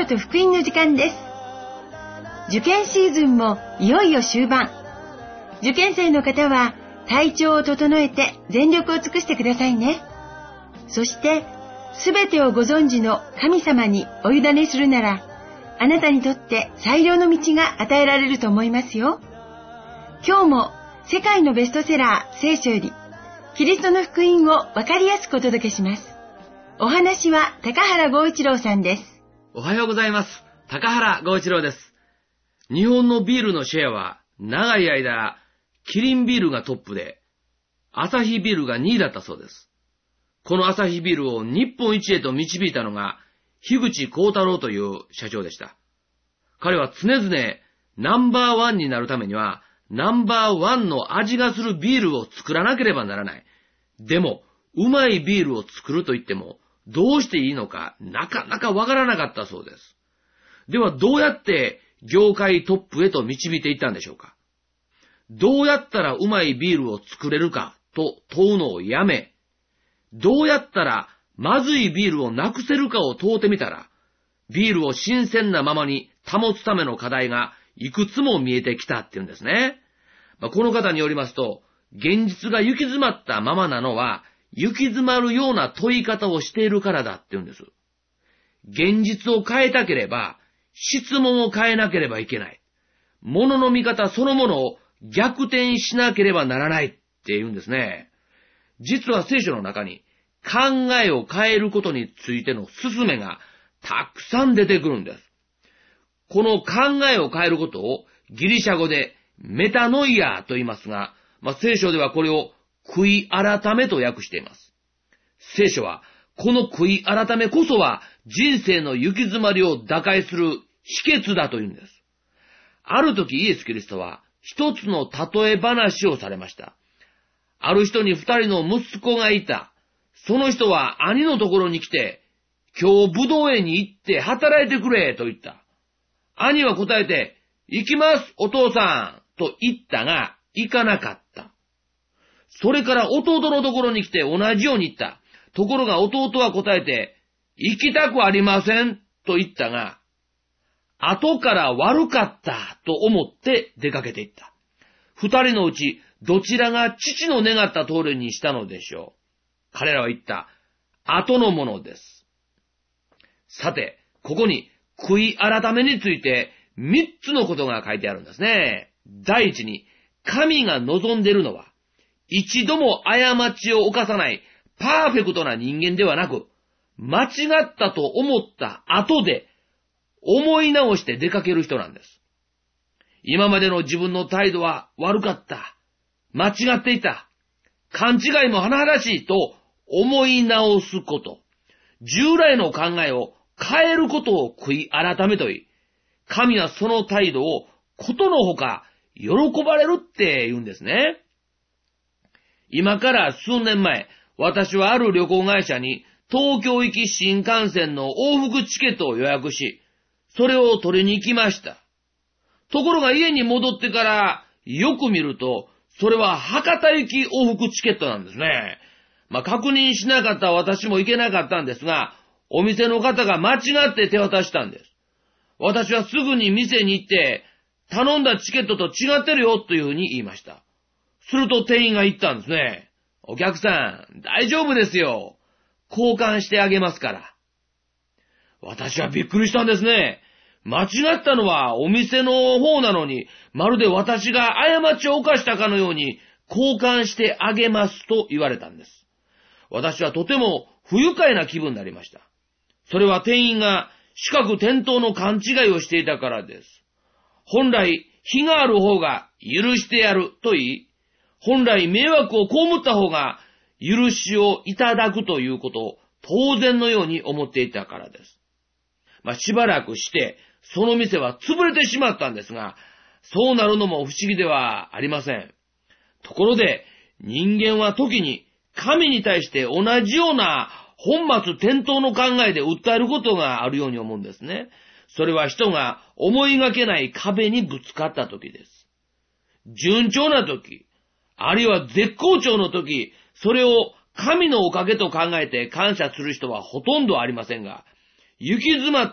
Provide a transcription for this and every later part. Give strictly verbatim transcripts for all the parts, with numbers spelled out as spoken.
書と福音の時間です。受験シーズンもいよいよ終盤。受験生の方は体調を整えて全力を尽くしてくださいね。そしてすべてをご存知の神様にお委ねするなら、あなたにとって最良の道が与えられると思いますよ。今日も世界のベストセラー聖書よりキリストの福音をわかりやすくお届けします。お話は高原剛一郎さんです。 おはようございます。高原剛一郎です。日本のビールのシェアは長い間キリンビールがトップで、アサヒビールがにいだったそうです。このアサヒビールを日本一へと導いたのが樋口幸太郎という社長でした。彼は常々ナンバーワンになるためにはナンバーワンの味がするビールを作らなければならない。でもうまいビールを作ると言ってもどうしていいのかなかなかわからなかったそうです。ではどうやって業界トップへと導いていったんでしょうか。どうやったらうまいビールを作れるかと問うのをやめ、どうやったらまずいビールをなくせるかを問うてみたら、ビールを新鮮なままに保つための課題がいくつも見えてきたっていうんですね。まあ、この方によりますと、現実が行き詰まったままなのは、行き詰まるような問い方をしているからだって言うんです。現実を変えたければ、質問を変えなければいけない。物の見方そのものを逆転しなければならないって言うんですね。実は聖書の中に考えを変えることについての勧めがたくさん出てくるんです。この考えを変えることをギリシャ語でメタノイアと言いますが、まあ、聖書ではこれを悔い改めと訳しています。聖書はこの悔い改めこそは人生の行き詰まりを打開する秘訣だというんです。ある時イエス・キリストは一つの例え話をされました。ある人に二人の息子がいた。その人は兄のところに来て、今日ぶどう園に行って働いてくれと言った。兄は答えて、行きますお父さんと言ったが、行かなかった。それから弟のところに来て同じように言った。ところが弟は答えて、行きたくありませんと言ったが、後から悪かったと思って出かけていった。二人のうちどちらが父の願った通りにしたのでしょう。彼らは言った。後のものです。さて、ここに悔い改めについて三つのことが書いてあるんですね。第一に、神が望んでいるのは、一度も過ちを犯さないパーフェクトな人間ではなく、間違ったと思った後で思い直して出かける人なんです。今までの自分の態度は悪かった。間違っていた。勘違いも甚だしいと思い直すこと。従来の考えを変えることを悔い改めと言い、神はその態度をことのほか喜ばれるって言うんですね。今から数年前、私はある旅行会社に東京行き新幹線の往復チケットを予約し、それを取りに行きました。ところが家に戻ってからよく見ると、それは博多行き往復チケットなんですね。まあ、確認しなかった私も行けなかったんですが、お店の方が間違って手渡したんです。私はすぐに店に行って、頼んだチケットと違ってるよというふうに言いました。すると店員が言ったんですね。お客さん、大丈夫ですよ。交換してあげますから。私はびっくりしたんですね。間違ったのはお店の方なのに、まるで私が過ちを犯したかのように交換してあげますと言われたんです。私はとても不愉快な気分になりました。それは店員が視覚転倒の勘違いをしていたからです。本来、非がある方が許してやると言い、本来迷惑を被った方が許しをいただくということを当然のように思っていたからです。まあ、しばらくして、その店は潰れてしまったんですが、そうなるのも不思議ではありません。ところで、人間は時に神に対して同じような本末転倒の考えで訴えることがあるように思うんですね。それは人が思いがけない壁にぶつかった時です。順調な時、あるいは絶好調の時、それを神のおかげと考えて感謝する人はほとんどありませんが、行き詰まったり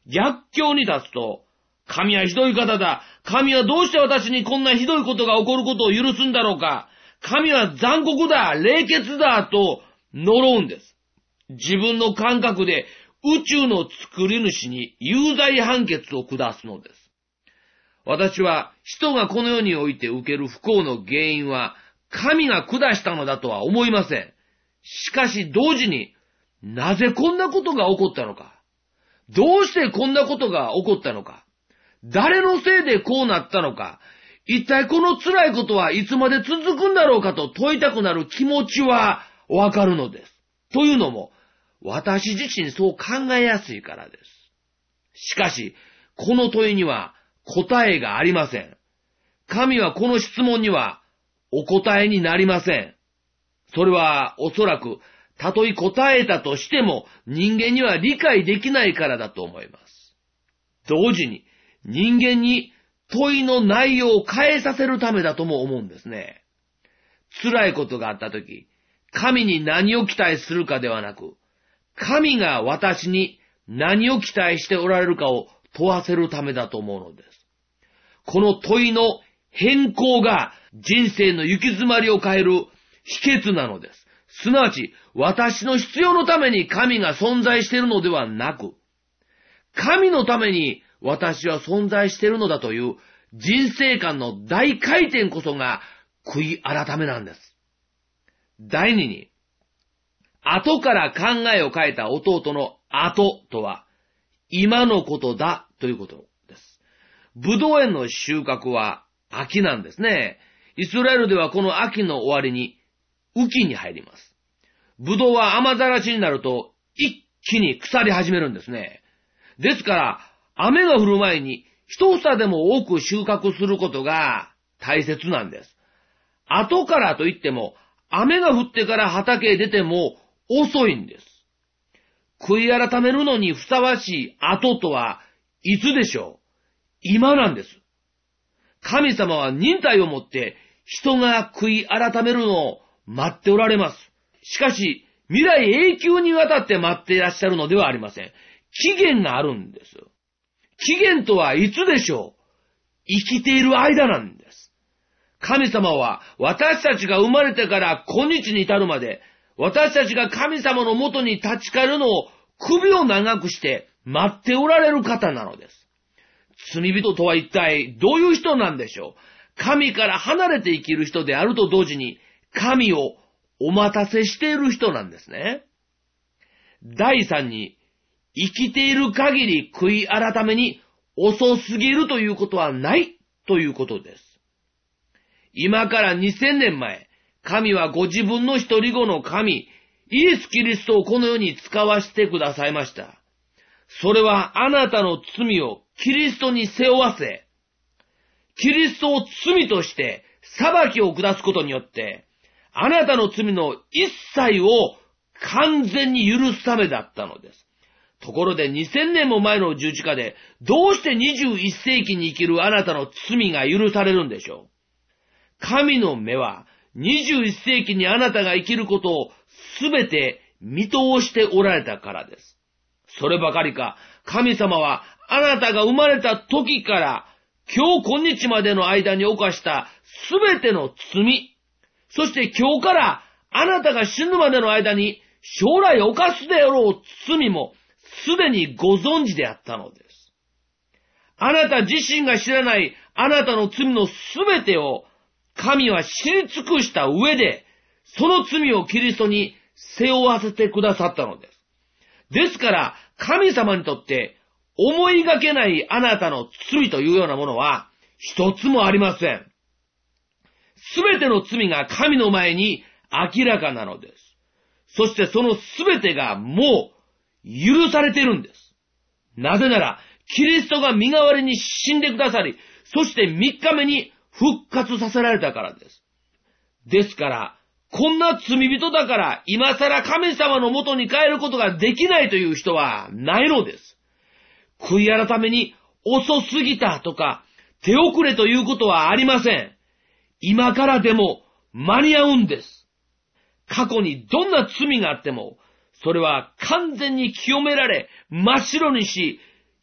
逆境に立つと、神はひどい方だ。神はどうして私にこんなひどいことが起こることを許すんだろうか。神は残酷だ、冷血だ、と呪うんです。自分の感覚で宇宙の作り主に有罪判決を下すのです。私は人がこの世において受ける不幸の原因は神が下したのだとは思いません。しかし同時に、なぜこんなことが起こったのか。どうしてこんなことが起こったのか。誰のせいでこうなったのか。一体この辛いことはいつまで続くんだろうかと問いたくなる気持ちはわかるのです。というのも、私自身そう考えやすいからです。しかし、この問いには答えがありません。神はこの質問にはお答えになりません。それはおそらく、たとえ答えたとしても人間には理解できないからだと思います。同時に人間に問いの内容を変えさせるためだとも思うんですね。辛いことがあったとき、神に何を期待するかではなく、神が私に何を期待しておられるかを問わせるためだと思うのです。この問いの変更が人生の行き詰まりを変える秘訣なのです。すなわち、私の必要のために神が存在しているのではなく、神のために私は存在しているのだという人生観の大回転こそが悔い改めなんです。第二に、後から考えを変えた弟の後とは、今のことだということです。ブドウ園の収穫は秋なんですね。イスラエルではこの秋の終わりに雨季に入ります。ブドウは雨ざらしになると一気に腐り始めるんですね。ですから、雨が降る前に一房でも多く収穫することが大切なんです。後からといっても、雨が降ってから畑へ出ても遅いんです。悔い改めるのにふさわしい後とはいつでしょう？今なんです。神様は忍耐をもって人が悔い改めるのを待っておられます。しかし、未来永久にわたって待っていらっしゃるのではありません。期限があるんです。期限とはいつでしょう？生きている間なんです。神様は私たちが生まれてから今日に至るまで、私たちが神様のもとに立ち返るのを首を長くして待っておられる方なのです。罪人とは一体どういう人なんでしょう？神から離れて生きる人であると同時に、神をお待たせしている人なんですね。第三に、生きている限り悔い改めに遅すぎるということはないということです。今からにせんねんまえ、神はご自分の一人子の神、イエス・キリストをこの世に使わせてくださいました。それはあなたの罪をキリストに背負わせ、キリストを罪として裁きを下すことによって、あなたの罪の一切を完全に許すためだったのです。ところでにせんねんも前の十字架で、どうしてにじゅういっせいきに生きるあなたの罪が許されるんでしょう？神の目はにじゅういっせいきにあなたが生きることをすべて見通しておられたからです。そればかりか、神様はあなたが生まれた時から今日今日までの間に犯したすべての罪、そして今日からあなたが死ぬまでの間に将来犯すであろう罪もすでにご存知であったのです。あなた自身が知らないあなたの罪のすべてを神は知り尽くした上で、その罪をキリストに背負わせてくださったのです。ですから、神様にとって思いがけないあなたの罪というようなものは一つもありません。すべての罪が神の前に明らかなのです。そしてそのすべてがもう許されているんです。なぜなら、キリストが身代わりに死んでくださり、そしてみっかめに復活させられたからです。ですから、こんな罪人だから今更神様の元に帰ることができないという人はないのです。悔い改めに遅すぎたとか手遅れということはありません。今からでも間に合うんです。過去にどんな罪があっても、それは完全に清められ、真っ白にし、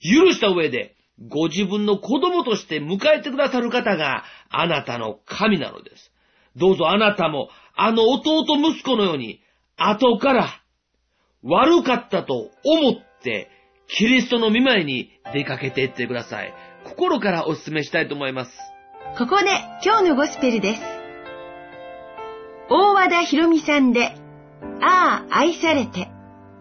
許した上で、ご自分の子供として迎えてくださる方があなたの神なのです。どうぞあなたもあの弟息子のように後から悪かったと思ってキリストの御前に出かけていってください。心からお勧めしたいと思います。 ここで今日のゴスペルです。大和田博美さんで、ああ愛されて。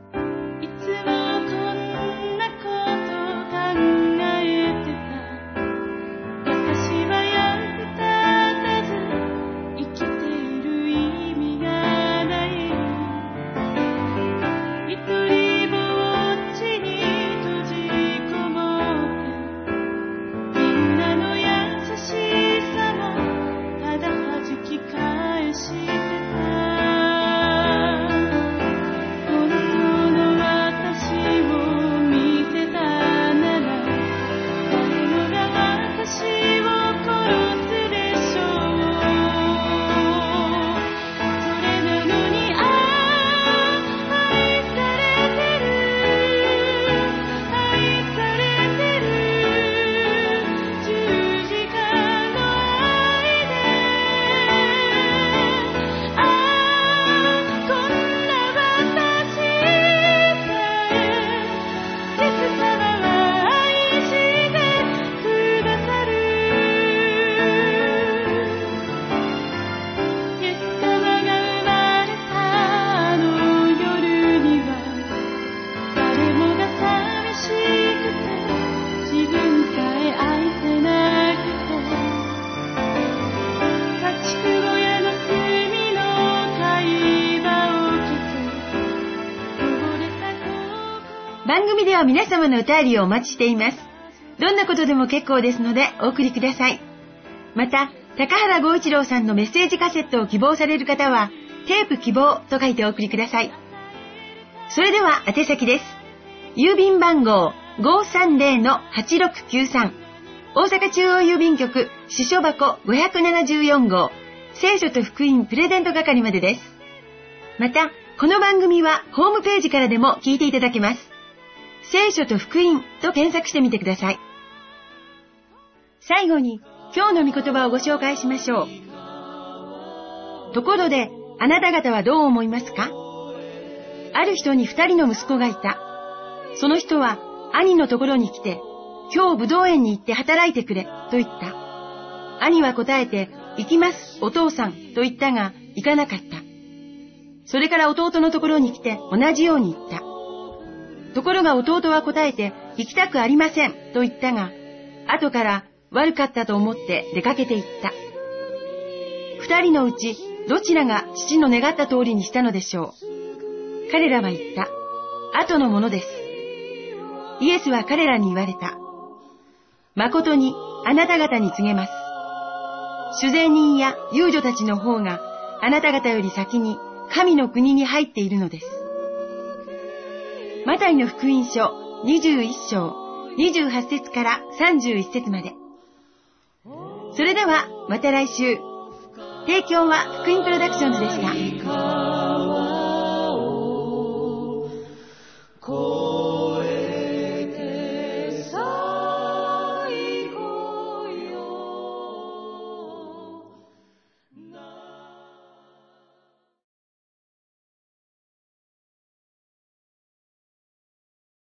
番組では皆様のお便りをお待ちしています。どんなことでも結構ですのでお送りください。また、高原剛一郎さんのメッセージカセットを希望される方は、テープ希望と書いてお送りください。それでは宛先です。郵便番号 ごーさんぜろのはちろくきゅうさん 大阪中央郵便局支所箱ごひゃくななじゅうよん号聖書と福音プレゼント係までです。また、この番組はホームページからでも聞いていただけます。聖書と福音と検索してみてください。最後に今日の御言葉をご紹介しましょう。ところであなた方はどう思いますか？ある人に二人の息子がいた。その人は兄のところに来て、今日ぶどう園に行って働いてくれと言った。兄は答えて、行きますお父さんと言ったが行かなかった。それから弟のところに来て同じように言った。ところが弟は答えて、行きたくありませんと言ったが、後から悪かったと思って出かけて行った。二人のうちどちらが父の願った通りにしたのでしょう。彼らは言った。後のものです。イエスは彼らに言われた。誠にあなた方に告げます。主税人や遊女たちの方があなた方より先に神の国に入っているのです。マタイの福音書にじゅういっ章にじゅうはち節からさんじゅういち節まで。それではまた来週。提供は福音プロダクションズでした。